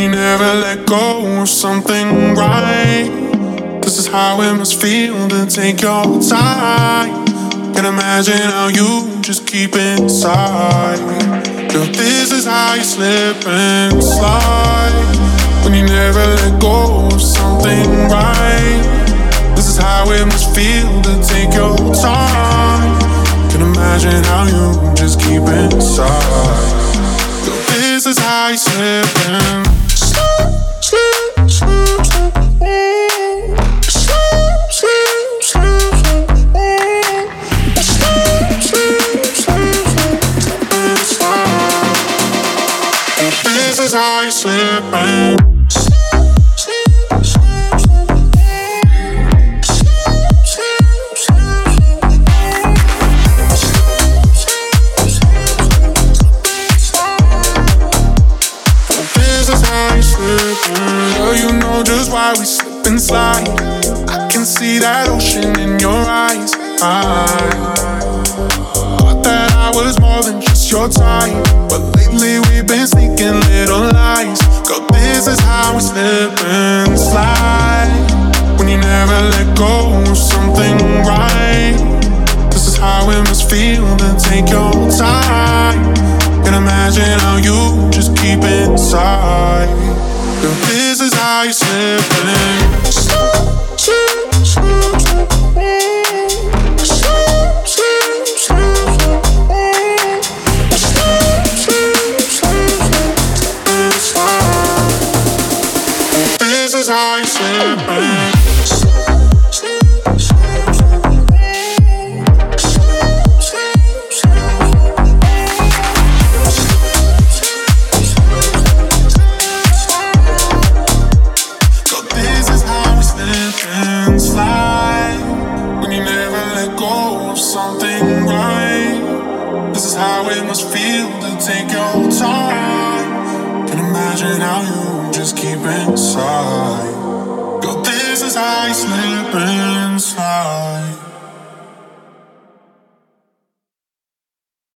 you never let go of something right. This is how it must feel to take your time. Can't imagine how you just keep it inside. Girl, this is how you slip and slide. When you never let go of something right. This is how it must feel to take your time. Can't imagine how you just keep it inside. Girl, this is how you slip and this is how you slip and girl, you know just why we slip and slide. I can see that ocean in your eyes. I thought that I was more than just your type, but lately we've been sneaking little lies. Girl, this is how we slip and slide. When you never let go of something right. This is how it must feel to take your time. Can't imagine how you just keep it inside. Girl, this is how you slip in. This is how you slip in. When you never let go of something right. This is how it must feel to take your time. Can imagine how you just keep inside. Girl, this is how you slip inside.